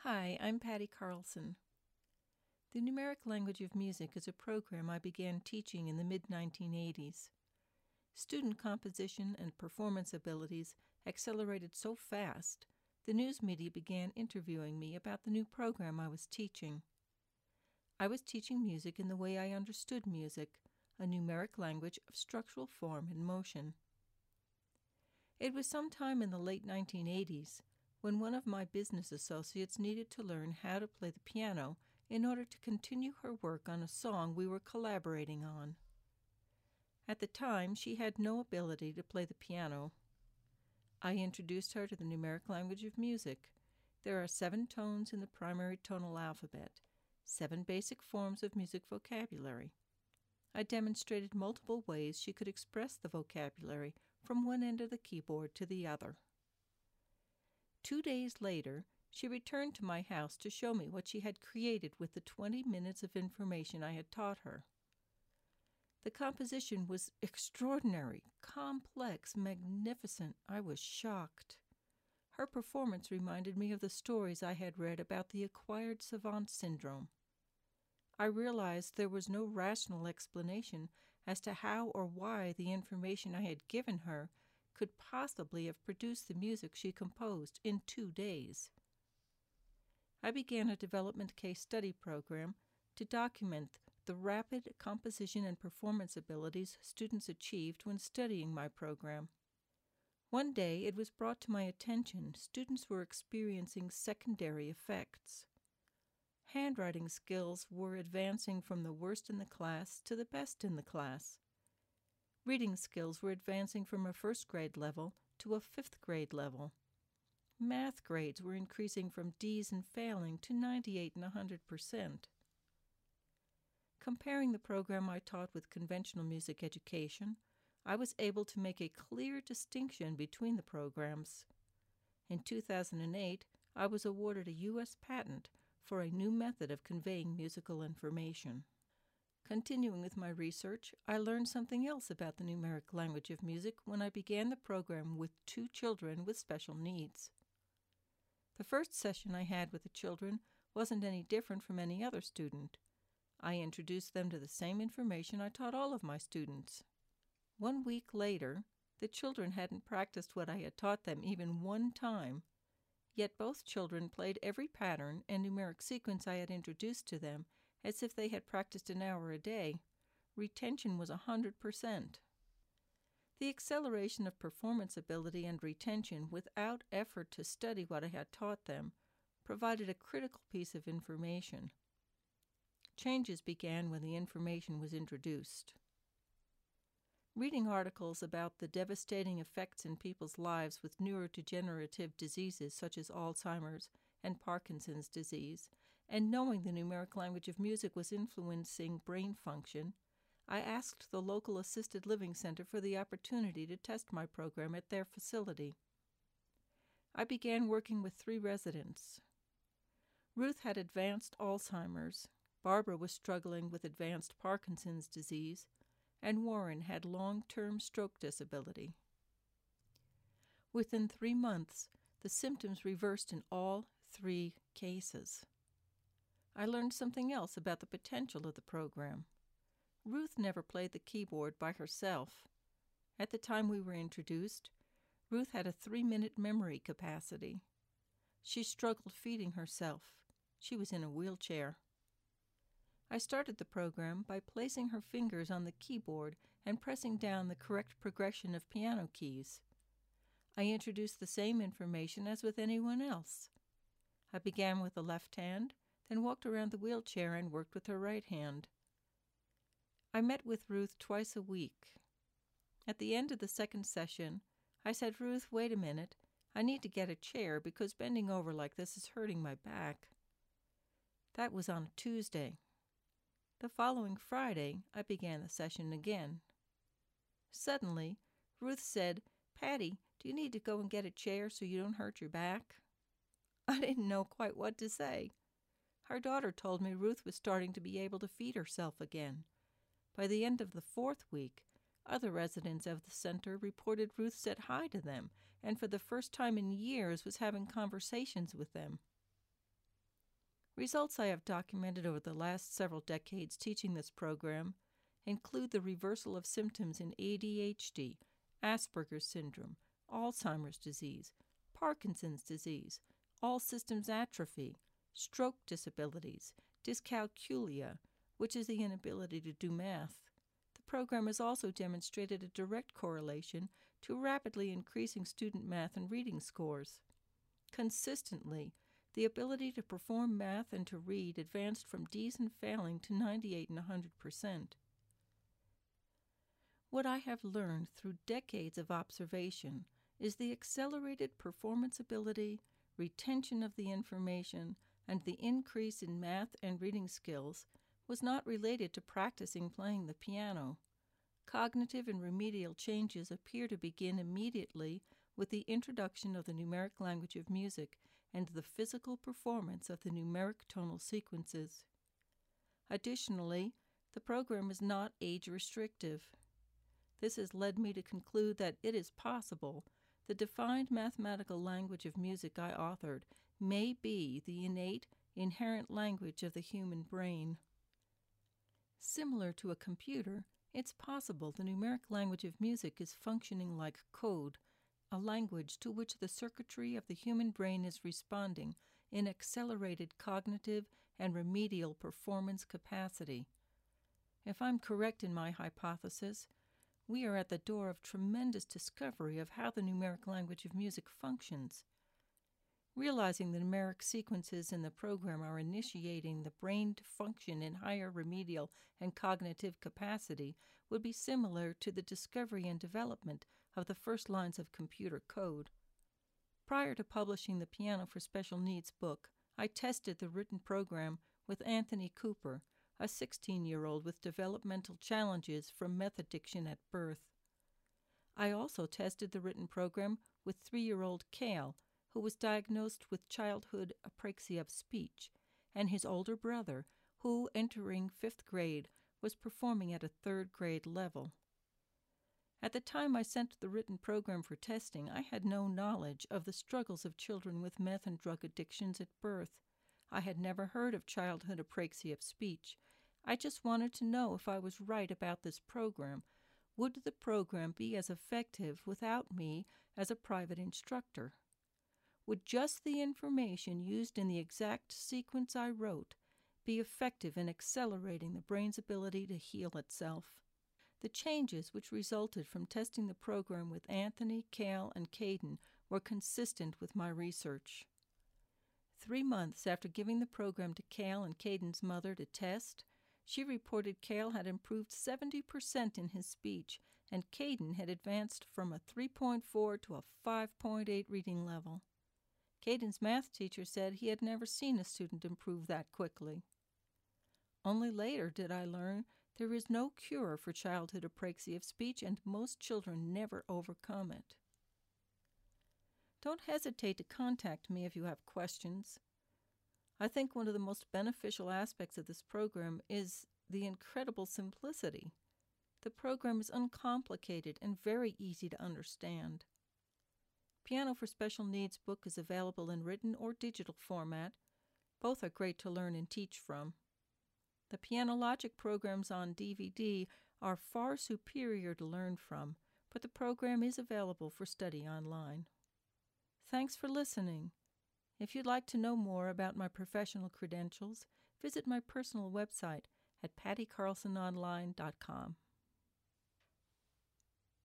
Hi, I'm Patty Carlson. The Numeric Language of Music is a program I began teaching in the mid-1980s. Student composition and performance abilities accelerated so fast, the news media began interviewing me about the new program I was teaching. I was teaching music in the way I understood music, a numeric language of structural form and motion. It was sometime in the late 1980s when one of my business associates needed to learn how to play the piano in order to continue her work on a song we were collaborating on. At the time, she had no ability to play the piano. I introduced her to the numeric language of music. There are 7 tones in the primary tonal alphabet, 7 basic forms of music vocabulary. I demonstrated multiple ways she could express the vocabulary from one end of the keyboard to the other. 2 days later, she returned to my house to show me what she had created with the 20 minutes of information I had taught her. The composition was extraordinary, complex, magnificent. I was shocked. Her performance reminded me of the stories I had read about the acquired savant syndrome. I realized there was no rational explanation as to how or why the information I had given her could possibly have produced the music she composed in 2 days. I began a development case study program to document the rapid composition and performance abilities students achieved when studying my program. One day it was brought to my attention students were experiencing secondary effects. Handwriting skills were advancing from the worst in the class to the best in the class. Reading skills were advancing from a first-grade level to a fifth-grade level. Math grades were increasing from D's and failing to 98 and 100%. Comparing the program I taught with conventional music education, I was able to make a clear distinction between the programs. In 2008, I was awarded a U.S. patent for a new method of conveying musical information. Continuing with my research, I learned something else about the numeric language of music when I began the program with 2 children with special needs. The first session I had with the children wasn't any different from any other student. I introduced them to the same information I taught all of my students. 1 week later, the children hadn't practiced what I had taught them even one time, yet both children played every pattern and numeric sequence I had introduced to them as if they had practiced an hour a day. Retention was 100%. The acceleration of performance ability and retention without effort to study what I had taught them provided a critical piece of information. Changes began when the information was introduced. Reading articles about the devastating effects in people's lives with neurodegenerative diseases such as Alzheimer's and Parkinson's disease, and knowing the numeric language of music was influencing brain function, I asked the local assisted living center for the opportunity to test my program at their facility. I began working with 3 residents. Ruth had advanced Alzheimer's, Barbara was struggling with advanced Parkinson's disease, and Warren had long-term stroke disability. Within 3 months, the symptoms reversed in all 3 cases. I learned something else about the potential of the program. Ruth never played the keyboard by herself. At the time we were introduced, Ruth had a 3-minute memory capacity. She struggled feeding herself. She was in a wheelchair. I started the program by placing her fingers on the keyboard and pressing down the correct progression of piano keys. I introduced the same information as with anyone else. I began with the left hand, then walked around the wheelchair and worked with her right hand. I met with Ruth twice a week. At the end of the second session, I said, "Ruth, wait a minute. I need to get a chair because bending over like this is hurting my back." That was on a Tuesday. The following Friday, I began the session again. Suddenly, Ruth said, "Patty, do you need to go and get a chair so you don't hurt your back?" I didn't know quite what to say. Her daughter told me Ruth was starting to be able to feed herself again. By the end of the 4th week, other residents of the center reported Ruth said hi to them and for the first time in years was having conversations with them. Results I have documented over the last several decades teaching this program include the reversal of symptoms in ADHD, Asperger's syndrome, Alzheimer's disease, Parkinson's disease, all systems atrophy, stroke disabilities, dyscalculia, which is the inability to do math. The program has also demonstrated a direct correlation to rapidly increasing student math and reading scores. Consistently, the ability to perform math and to read advanced from D's and failing to 98 and 100%. What I have learned through decades of observation is the accelerated performance ability, retention of the information, and the increase in math and reading skills was not related to practicing playing the piano. Cognitive and remedial changes appear to begin immediately with the introduction of the numeric language of music and the physical performance of the numeric tonal sequences. Additionally, the program is not age-restrictive. This has led me to conclude that it is possible the defined mathematical language of music I authored may be the innate, inherent language of the human brain. Similar to a computer, it's possible the numeric language of music is functioning like code, a language to which the circuitry of the human brain is responding in accelerated cognitive and remedial performance capacity. If I'm correct in my hypothesis, we are at the door of tremendous discovery of how the numeric language of music functions. Realizing the numeric sequences in the program are initiating the brain to function in higher remedial and cognitive capacity would be similar to the discovery and development of the first lines of computer code. Prior to publishing the Piano for Special Needs book, I tested the written program with Anthony Cooper, a 16-year-old with developmental challenges from meth addiction at birth. I also tested the written program with 3-year-old Cale, who was diagnosed with childhood apraxia of speech, and his older brother, who, entering 5th grade, was performing at a 3rd grade level. At the time I sent the written program for testing, I had no knowledge of the struggles of children with meth and drug addictions at birth. I had never heard of childhood apraxia of speech. I just wanted to know if I was right about this program. Would the program be as effective without me as a private instructor? Would just the information used in the exact sequence I wrote be effective in accelerating the brain's ability to heal itself? The changes which resulted from testing the program with Anthony, Cale, and Caden were consistent with my research. 3 months after giving the program to Cale and Caden's mother to test, she reported Cale had improved 70% in his speech, and Caden had advanced from a 3.4 to a 5.8 reading level. Caden's math teacher said he had never seen a student improve that quickly. Only later did I learn there is no cure for childhood apraxia of speech, and most children never overcome it. Don't hesitate to contact me if you have questions. I think one of the most beneficial aspects of this program is the incredible simplicity. The program is uncomplicated and very easy to understand. Piano for Special Needs book is available in written or digital format. Both are great to learn and teach from. The Pianologic programs on DVD are far superior to learn from, but the program is available for study online. Thanks for listening. If you'd like to know more about my professional credentials, visit my personal website at pattycarlsononline.com.